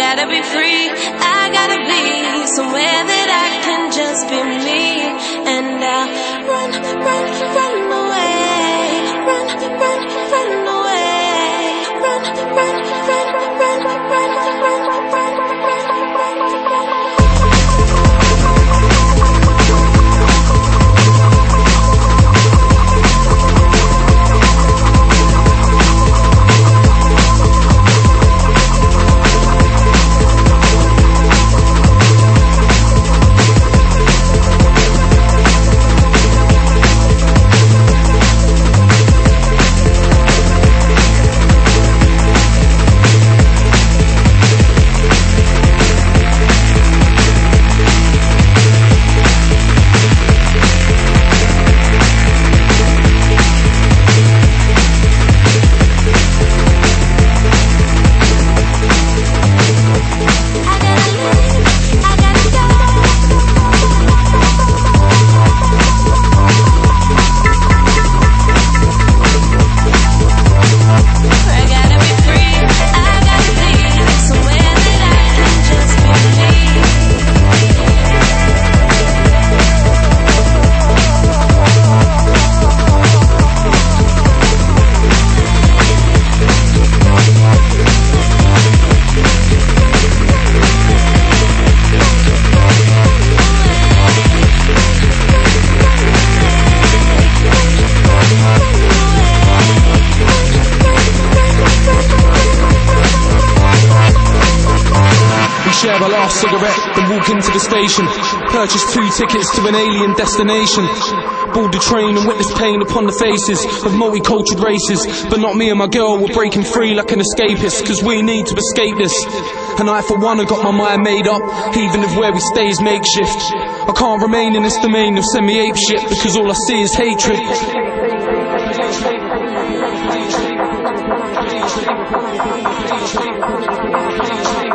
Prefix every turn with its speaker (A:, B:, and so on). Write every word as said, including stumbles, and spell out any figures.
A: gotta be free. I gotta be somewhere that I can just be me. And I'll run, run, run away. Run, run, run away. Run, run, run, run, run, run, run, run, run.
B: Share a last cigarette, then walk into the station. Purchase two tickets to an alien destination. Board the train and witness pain upon the faces of multicultural races. But not me and my girl, we're breaking free like an escapist, cause we need to escape this. And I for one have got my mind made up, even if where we stay is makeshift. I can't remain in this domain of semi-ape shit, because all I see is hatred. Hatred.